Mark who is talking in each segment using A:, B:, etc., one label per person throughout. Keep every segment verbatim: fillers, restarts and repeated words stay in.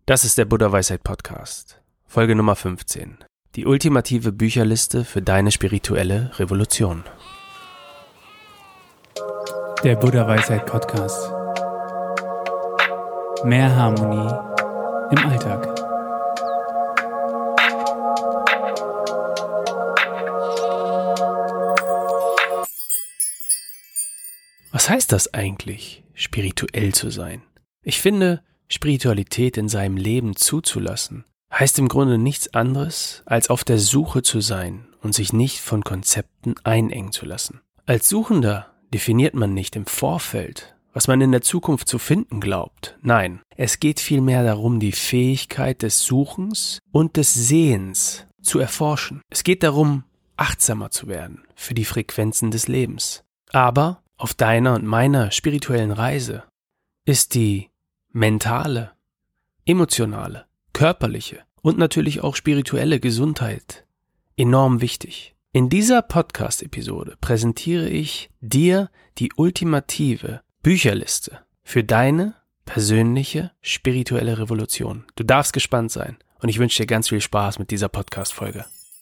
A: Das ist der Buddha Weisheit Podcast, Folge Nummer fünfzehn. Die ultimative Bücherliste für deine spirituelle Revolution.
B: Der Buddha Weisheit Podcast. Mehr Harmonie im Alltag.
A: Was heißt das eigentlich, spirituell zu sein? Ich finde, Spiritualität in seinem Leben zuzulassen, heißt im Grunde nichts anderes, als auf der Suche zu sein und sich nicht von Konzepten einengen zu lassen. Als Suchender definiert man nicht im Vorfeld, was man in der Zukunft zu finden glaubt. Nein, es geht vielmehr darum, die Fähigkeit des Suchens und des Sehens zu erforschen. Es geht darum, achtsamer zu werden für die Frequenzen des Lebens. Aber auf deiner und meiner spirituellen Reise ist die mentale, emotionale, körperliche und natürlich auch spirituelle Gesundheit enorm wichtig. In dieser Podcast-Episode präsentiere ich dir die ultimative Bücherliste für deine persönliche spirituelle Revolution. Du darfst gespannt sein und ich wünsche dir ganz viel Spaß mit dieser Podcast-Folge.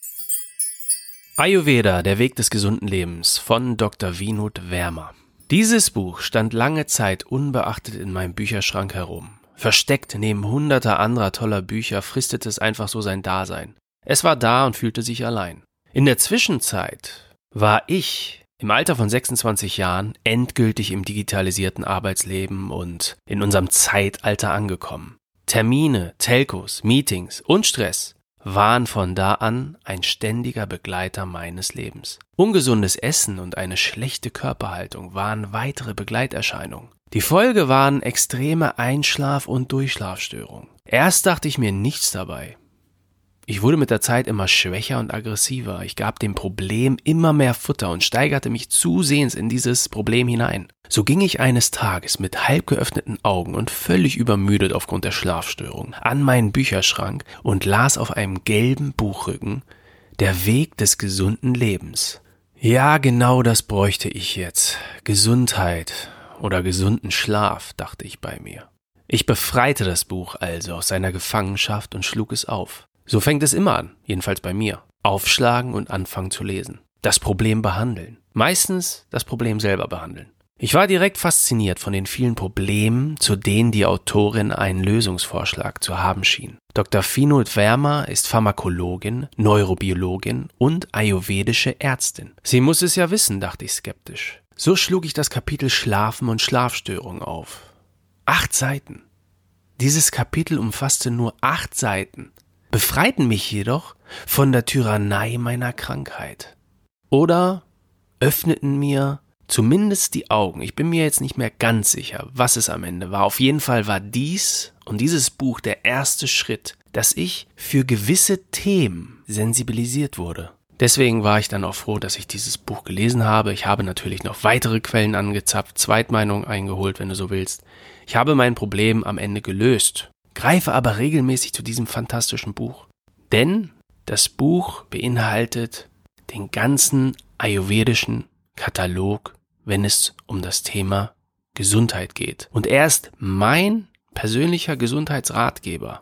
A: Ayurveda, der Weg des gesunden Lebens von Doktor Vinod Verma. Dieses Buch stand lange Zeit unbeachtet in meinem Bücherschrank herum. Versteckt neben hunderter anderer toller Bücher fristete es einfach so sein Dasein. Es war da und fühlte sich allein. In der Zwischenzeit war ich im Alter von sechsundzwanzig Jahren endgültig im digitalisierten Arbeitsleben und in unserem Zeitalter angekommen. Termine, Telcos, Meetings und Stress waren von da an ein ständiger Begleiter meines Lebens. Ungesundes Essen und eine schlechte Körperhaltung waren weitere Begleiterscheinungen. Die Folge waren extreme Einschlaf- und Durchschlafstörungen. Erst dachte ich mir nichts dabei. Ich wurde mit der Zeit immer schwächer und aggressiver. Ich gab dem Problem immer mehr Futter und steigerte mich zusehends in dieses Problem hinein. So ging ich eines Tages mit halb geöffneten Augen und völlig übermüdet aufgrund der Schlafstörung an meinen Bücherschrank und las auf einem gelben Buchrücken Der Weg des gesunden Lebens. Ja, genau das bräuchte ich jetzt. Gesundheit oder gesunden Schlaf, dachte ich bei mir. Ich befreite das Buch also aus seiner Gefangenschaft und schlug es auf. So fängt es immer an, jedenfalls bei mir. Aufschlagen und anfangen zu lesen. Das Problem behandeln. Meistens das Problem selber behandeln. Ich war direkt fasziniert von den vielen Problemen, zu denen die Autorin einen Lösungsvorschlag zu haben schien. Doktor Vinod Verma ist Pharmakologin, Neurobiologin und ayurvedische Ärztin. Sie muss es ja wissen, dachte ich skeptisch. So schlug ich das Kapitel Schlafen und Schlafstörungen auf. Acht Seiten. Dieses Kapitel umfasste nur acht Seiten, befreiten mich jedoch von der Tyrannei meiner Krankheit. Oder öffneten mir zumindest die Augen. Ich bin mir jetzt nicht mehr ganz sicher, was es am Ende war. Auf jeden Fall war dies und dieses Buch der erste Schritt, dass ich für gewisse Themen sensibilisiert wurde. Deswegen war ich dann auch froh, dass ich dieses Buch gelesen habe. Ich habe natürlich noch weitere Quellen angezapft, Zweitmeinungen eingeholt, wenn du so willst. Ich habe mein Problem am Ende gelöst, greife aber regelmäßig zu diesem fantastischen Buch. Denn das Buch beinhaltet den ganzen ayurvedischen Katalog, wenn es um das Thema Gesundheit geht. Und er ist mein persönlicher Gesundheitsratgeber.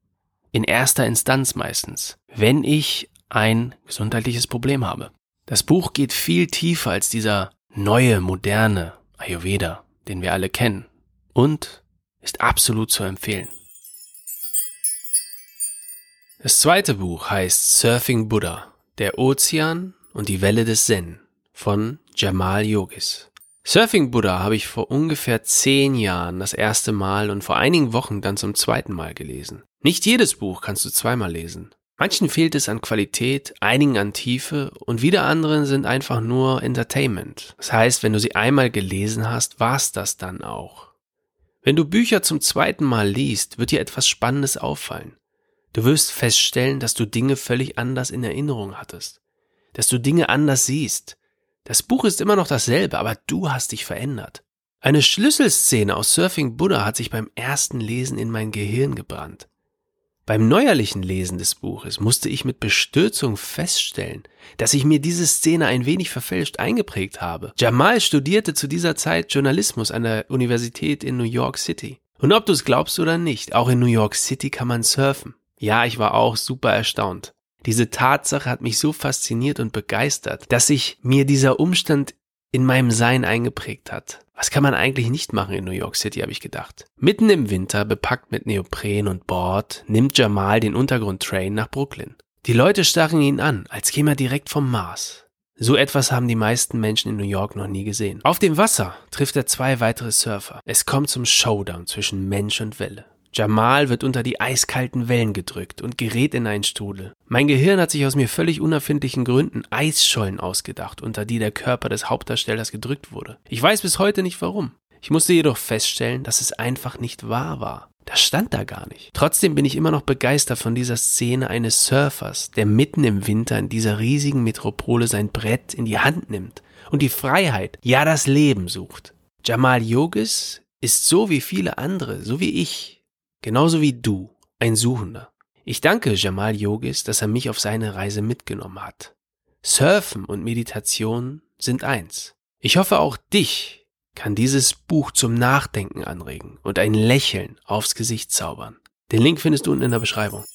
A: In erster Instanz meistens, wenn ich ein gesundheitliches Problem habe. Das Buch geht viel tiefer als dieser neue, moderne Ayurveda, den wir alle kennen. Und ist absolut zu empfehlen. Das zweite Buch heißt Surfing Buddha, der Ozean und die Welle des Zen von Jamal Yogis. Surfing Buddha habe ich vor ungefähr zehn Jahren das erste Mal und vor einigen Wochen dann zum zweiten Mal gelesen. Nicht jedes Buch kannst du zweimal lesen. Manchen fehlt es an Qualität, einigen an Tiefe und wieder anderen sind einfach nur Entertainment. Das heißt, wenn du sie einmal gelesen hast, war's das dann auch. Wenn du Bücher zum zweiten Mal liest, wird dir etwas Spannendes auffallen. Du wirst feststellen, dass du Dinge völlig anders in Erinnerung hattest. Dass du Dinge anders siehst. Das Buch ist immer noch dasselbe, aber du hast dich verändert. Eine Schlüsselszene aus Surfing Buddha hat sich beim ersten Lesen in mein Gehirn gebrannt. Beim neuerlichen Lesen des Buches musste ich mit Bestürzung feststellen, dass ich mir diese Szene ein wenig verfälscht eingeprägt habe. Jamal studierte zu dieser Zeit Journalismus an der Universität in New York City. Und ob du es glaubst oder nicht, auch in New York City kann man surfen. Ja, ich war auch super erstaunt. Diese Tatsache hat mich so fasziniert und begeistert, dass sich mir dieser Umstand in meinem Sein eingeprägt hat. Was kann man eigentlich nicht machen in New York City, habe ich gedacht. Mitten im Winter, bepackt mit Neopren und Board, nimmt Jamal den Untergrundtrain nach Brooklyn. Die Leute starren ihn an, als käme er direkt vom Mars. So etwas haben die meisten Menschen in New York noch nie gesehen. Auf dem Wasser trifft er zwei weitere Surfer. Es kommt zum Showdown zwischen Mensch und Welle. Jamal wird unter die eiskalten Wellen gedrückt und gerät in einen Strudel. Mein Gehirn hat sich aus mir völlig unerfindlichen Gründen Eisschollen ausgedacht, unter die der Körper des Hauptdarstellers gedrückt wurde. Ich weiß bis heute nicht warum. Ich musste jedoch feststellen, dass es einfach nicht wahr war. Das stand da gar nicht. Trotzdem bin ich immer noch begeistert von dieser Szene eines Surfers, der mitten im Winter in dieser riesigen Metropole sein Brett in die Hand nimmt und die Freiheit, ja das Leben sucht. Jamal Yogis ist so wie viele andere, so wie ich, genauso wie du, ein Suchender. Ich danke Jamal Yogis, dass er mich auf seine Reise mitgenommen hat. Surfen und Meditation sind eins. Ich hoffe, auch dich kann dieses Buch zum Nachdenken anregen und ein Lächeln aufs Gesicht zaubern. Den Link findest du unten in der Beschreibung.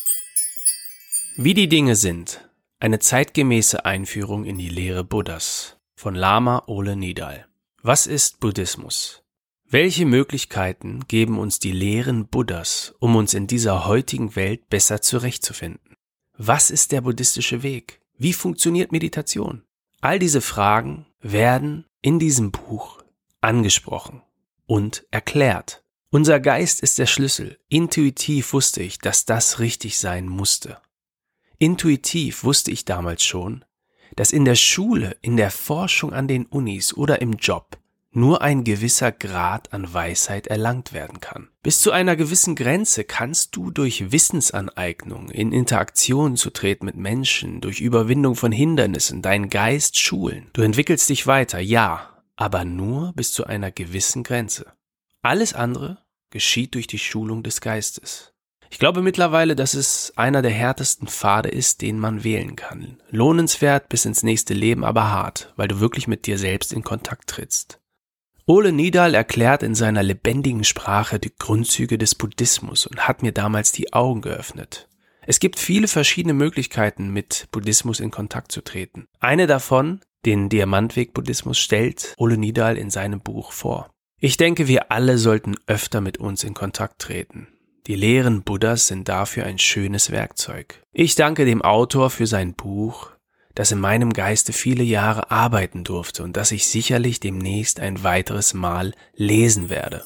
A: Wie die Dinge sind. Eine zeitgemäße Einführung in die Lehre Buddhas von Lama Ole Nidal. Was ist Buddhismus? Welche Möglichkeiten geben uns die Lehren Buddhas, um uns in dieser heutigen Welt besser zurechtzufinden? Was ist der buddhistische Weg? Wie funktioniert Meditation? All diese Fragen werden in diesem Buch angesprochen und erklärt. Unser Geist ist der Schlüssel. Intuitiv wusste ich, dass das richtig sein musste. Intuitiv wusste ich damals schon, dass in der Schule, in der Forschung an den Unis oder im Job nur ein gewisser Grad an Weisheit erlangt werden kann. Bis zu einer gewissen Grenze kannst du durch Wissensaneignung in Interaktion zu treten mit Menschen, durch Überwindung von Hindernissen, deinen Geist schulen. Du entwickelst dich weiter, ja, aber nur bis zu einer gewissen Grenze. Alles andere geschieht durch die Schulung des Geistes. Ich glaube mittlerweile, dass es einer der härtesten Pfade ist, den man wählen kann. Lohnenswert bis ins nächste Leben, aber hart, weil du wirklich mit dir selbst in Kontakt trittst. Ole Nidal erklärt in seiner lebendigen Sprache die Grundzüge des Buddhismus und hat mir damals die Augen geöffnet. Es gibt viele verschiedene Möglichkeiten, mit Buddhismus in Kontakt zu treten. Eine davon, den Diamantweg-Buddhismus, stellt Ole Nidal in seinem Buch vor. Ich denke, wir alle sollten öfter mit uns in Kontakt treten. Die Lehren Buddhas sind dafür ein schönes Werkzeug. Ich danke dem Autor für sein Buch, das in meinem Geiste viele Jahre arbeiten durfte und das ich sicherlich demnächst ein weiteres Mal lesen werde.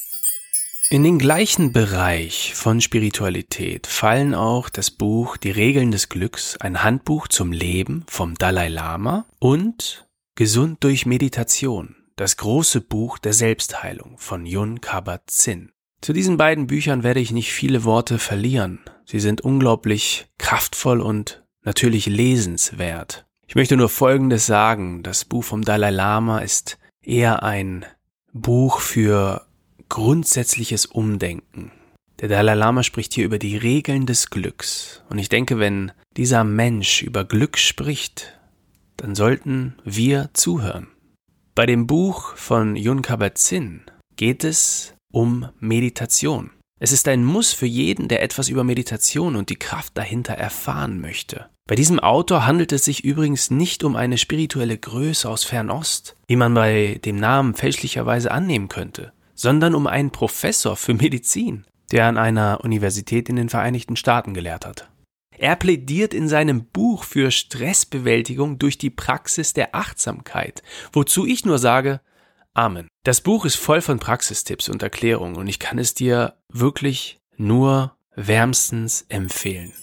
A: In den gleichen Bereich von Spiritualität fallen auch das Buch Die Regeln des Glücks, ein Handbuch zum Leben vom Dalai Lama und Gesund durch Meditation, das große Buch der Selbstheilung von Yun Kabat-Zinn. Zu diesen beiden Büchern werde ich nicht viele Worte verlieren. Sie sind unglaublich kraftvoll und natürlich lesenswert. Ich möchte nur Folgendes sagen: Das Buch vom Dalai Lama ist eher ein Buch für grundsätzliches Umdenken. Der Dalai Lama spricht hier über die Regeln des Glücks. Und ich denke, wenn dieser Mensch über Glück spricht, dann sollten wir zuhören. Bei dem Buch von Yun Kabat-Zinn geht es um Meditation. Es ist ein Muss für jeden, der etwas über Meditation und die Kraft dahinter erfahren möchte. Bei diesem Autor handelt es sich übrigens nicht um eine spirituelle Größe aus Fernost, wie man bei dem Namen fälschlicherweise annehmen könnte, sondern um einen Professor für Medizin, der an einer Universität in den Vereinigten Staaten gelehrt hat. Er plädiert in seinem Buch für Stressbewältigung durch die Praxis der Achtsamkeit, wozu ich nur sage, Amen. Das Buch ist voll von Praxistipps und Erklärungen und ich kann es dir wirklich nur wärmstens empfehlen.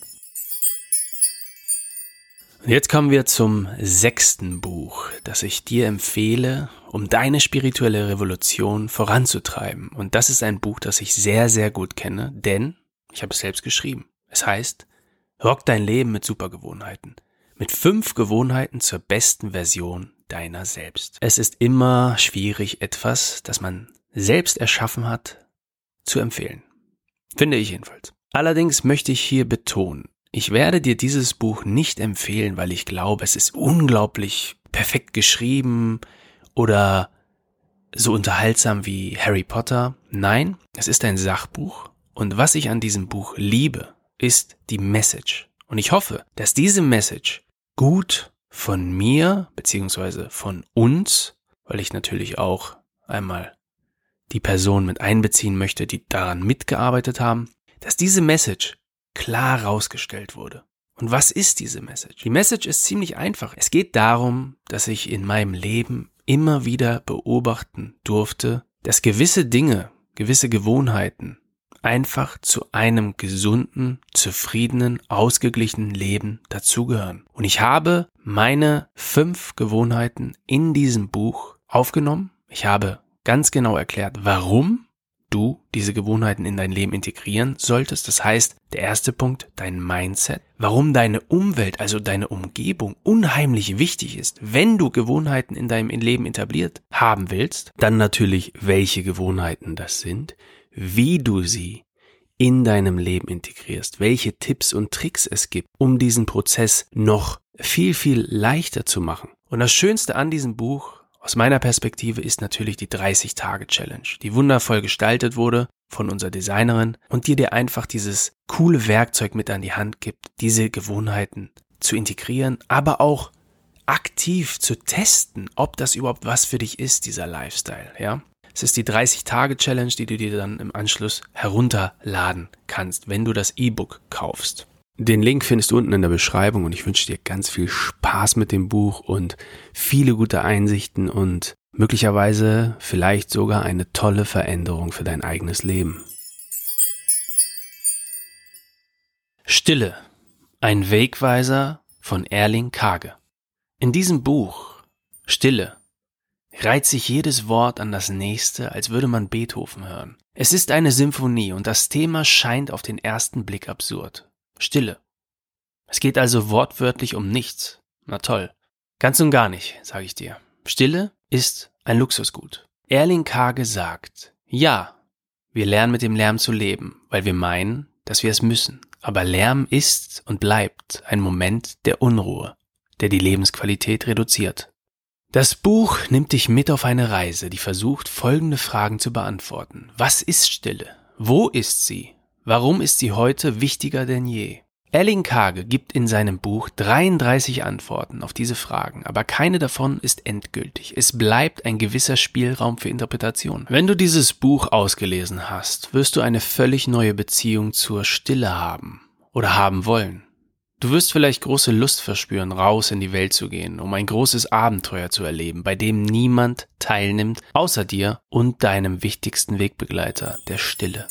A: Und jetzt kommen wir zum sechsten Buch, das ich dir empfehle, um deine spirituelle Revolution voranzutreiben. Und das ist ein Buch, das ich sehr, sehr gut kenne, denn ich habe es selbst geschrieben. Es heißt, Rock dein Leben mit Supergewohnheiten. Mit fünf Gewohnheiten zur besten Version deiner selbst. Es ist immer schwierig, etwas, das man selbst erschaffen hat, zu empfehlen. Finde ich jedenfalls. Allerdings möchte ich hier betonen, ich werde dir dieses Buch nicht empfehlen, weil ich glaube, es ist unglaublich perfekt geschrieben oder so unterhaltsam wie Harry Potter. Nein, es ist ein Sachbuch. Und was ich an diesem Buch liebe, ist die Message. Und ich hoffe, dass diese Message gut von mir bzw. von uns, weil ich natürlich auch einmal die Person mit einbeziehen möchte, die daran mitgearbeitet haben, dass diese Message klar rausgestellt wurde. Und was ist diese Message? Die Message ist ziemlich einfach. Es geht darum, dass ich in meinem Leben immer wieder beobachten durfte, dass gewisse Dinge, gewisse Gewohnheiten einfach zu einem gesunden, zufriedenen, ausgeglichenen Leben dazugehören. Und ich habe meine fünf Gewohnheiten in diesem Buch aufgenommen. Ich habe ganz genau erklärt, warum du diese Gewohnheiten in dein Leben integrieren solltest. Das heißt, der erste Punkt, dein Mindset. Warum deine Umwelt, also deine Umgebung, unheimlich wichtig ist, wenn du Gewohnheiten in deinem Leben etabliert haben willst. Dann natürlich, welche Gewohnheiten das sind, wie du sie in deinem Leben integrierst, welche Tipps und Tricks es gibt, um diesen Prozess noch viel, viel leichter zu machen. Und das Schönste an diesem Buch aus meiner Perspektive ist natürlich die dreißig-Tage-Challenge, die wundervoll gestaltet wurde von unserer Designerin und die dir einfach dieses coole Werkzeug mit an die Hand gibt, diese Gewohnheiten zu integrieren, aber auch aktiv zu testen, ob das überhaupt was für dich ist, dieser Lifestyle, ja. Es ist die dreißig-Tage-Challenge, die du dir dann im Anschluss herunterladen kannst, wenn du das E-Book kaufst. Den Link findest du unten in der Beschreibung und ich wünsche dir ganz viel Spaß mit dem Buch und viele gute Einsichten und möglicherweise vielleicht sogar eine tolle Veränderung für dein eigenes Leben. Stille, ein Wegweiser von Erling Kage. In diesem Buch, Stille, reiht sich jedes Wort an das nächste, als würde man Beethoven hören. Es ist eine Symphonie und das Thema scheint auf den ersten Blick absurd. Stille. Es geht also wortwörtlich um nichts. Na toll. Ganz und gar nicht, sage ich dir. Stille ist ein Luxusgut. Erling Kage sagt, ja, wir lernen mit dem Lärm zu leben, weil wir meinen, dass wir es müssen. Aber Lärm ist und bleibt ein Moment der Unruhe, der die Lebensqualität reduziert. Das Buch nimmt dich mit auf eine Reise, die versucht, folgende Fragen zu beantworten. Was ist Stille? Wo ist sie? Warum ist sie heute wichtiger denn je? Erling Kage gibt in seinem Buch dreiunddreißig Antworten auf diese Fragen, aber keine davon ist endgültig. Es bleibt ein gewisser Spielraum für Interpretation. Wenn du dieses Buch ausgelesen hast, wirst du eine völlig neue Beziehung zur Stille haben oder haben wollen. Du wirst vielleicht große Lust verspüren, raus in die Welt zu gehen, um ein großes Abenteuer zu erleben, bei dem niemand teilnimmt, außer dir und deinem wichtigsten Wegbegleiter, der Stille.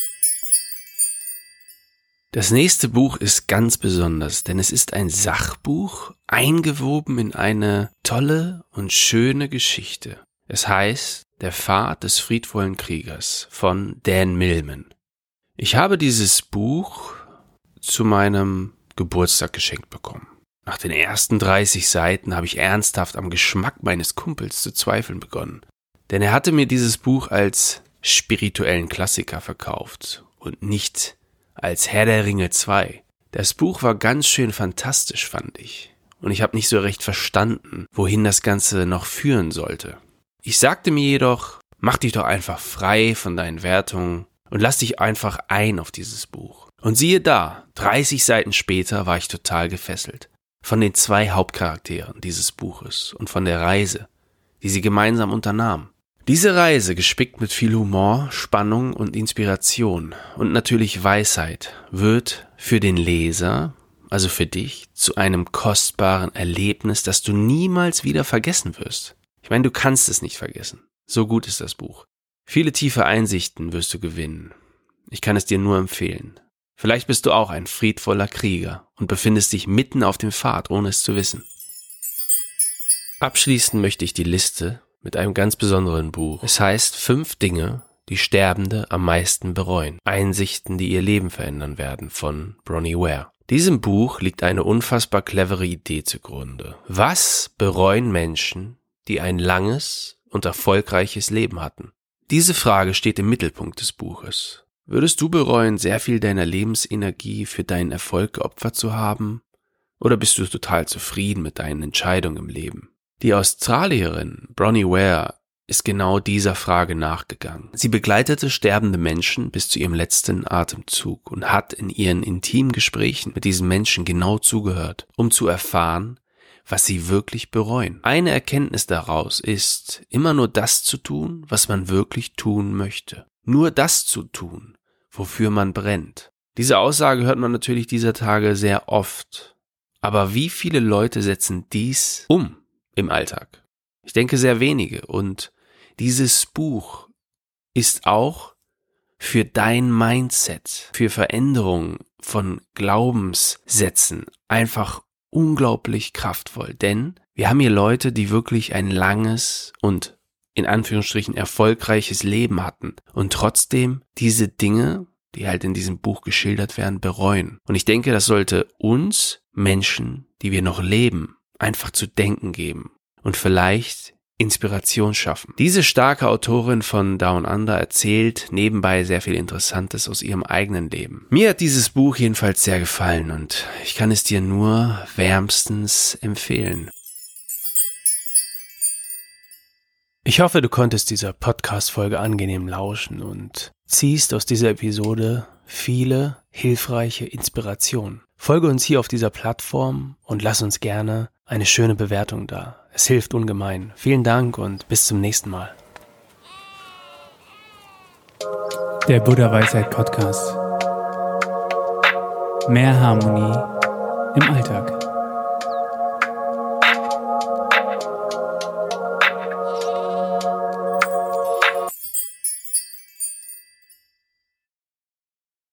A: Das nächste Buch ist ganz besonders, denn es ist ein Sachbuch, eingewoben in eine tolle und schöne Geschichte. Es heißt Der Pfad des friedvollen Kriegers von Dan Millman. Ich habe dieses Buch zu meinem Geburtstag geschenkt bekommen. Nach den ersten dreißig Seiten habe ich ernsthaft am Geschmack meines Kumpels zu zweifeln begonnen. Denn er hatte mir dieses Buch als spirituellen Klassiker verkauft und nicht als Herr der Ringe zwei. Das Buch war ganz schön fantastisch, fand ich. Und ich habe nicht so recht verstanden, wohin das Ganze noch führen sollte. Ich sagte mir jedoch, mach dich doch einfach frei von deinen Wertungen und lass dich einfach ein auf dieses Buch. Und siehe da, dreißig Seiten später war ich total gefesselt. Von den zwei Hauptcharakteren dieses Buches und von der Reise, die sie gemeinsam unternahmen. Diese Reise, gespickt mit viel Humor, Spannung und Inspiration und natürlich Weisheit, wird für den Leser, also für dich, zu einem kostbaren Erlebnis, das du niemals wieder vergessen wirst. Ich meine, du kannst es nicht vergessen. So gut ist das Buch. Viele tiefe Einsichten wirst du gewinnen. Ich kann es dir nur empfehlen. Vielleicht bist du auch ein friedvoller Krieger und befindest dich mitten auf dem Pfad, ohne es zu wissen. Abschließen möchte ich die Liste mit einem ganz besonderen Buch. Es heißt Fünf Dinge, die Sterbende am meisten bereuen. Einsichten, die ihr Leben verändern werden, von Bronnie Ware. Diesem Buch liegt eine unfassbar clevere Idee zugrunde. Was bereuen Menschen, die ein langes und erfolgreiches Leben hatten? Diese Frage steht im Mittelpunkt des Buches. Würdest du bereuen, sehr viel deiner Lebensenergie für deinen Erfolg geopfert zu haben? Oder bist du total zufrieden mit deinen Entscheidungen im Leben? Die Australierin Bronnie Ware ist genau dieser Frage nachgegangen. Sie begleitete sterbende Menschen bis zu ihrem letzten Atemzug und hat in ihren intimen Gesprächen mit diesen Menschen genau zugehört, um zu erfahren, was sie wirklich bereuen. Eine Erkenntnis daraus ist, immer nur das zu tun, was man wirklich tun möchte. Nur das zu tun, wofür man brennt. Diese Aussage hört man natürlich dieser Tage sehr oft. Aber wie viele Leute setzen dies um im Alltag? Ich denke sehr wenige. Und dieses Buch ist auch für dein Mindset, für Veränderung von Glaubenssätzen einfach unglaublich kraftvoll. Denn wir haben hier Leute, die wirklich ein langes und in Anführungsstrichen erfolgreiches Leben hatten und trotzdem diese Dinge, die halt in diesem Buch geschildert werden, bereuen. Und ich denke, das sollte uns Menschen, die wir noch leben, einfach zu denken geben und vielleicht Inspiration schaffen. Diese starke Autorin von Down Under erzählt nebenbei sehr viel Interessantes aus ihrem eigenen Leben. Mir hat dieses Buch jedenfalls sehr gefallen und ich kann es dir nur wärmstens empfehlen. Ich hoffe, du konntest dieser Podcast-Folge angenehm lauschen und ziehst aus dieser Episode viele hilfreiche Inspirationen. Folge uns hier auf dieser Plattform und lass uns gerne eine schöne Bewertung da. Es hilft ungemein. Vielen Dank und bis zum nächsten Mal.
B: Der Buddha Weisheit Podcast. Mehr Harmonie im Alltag.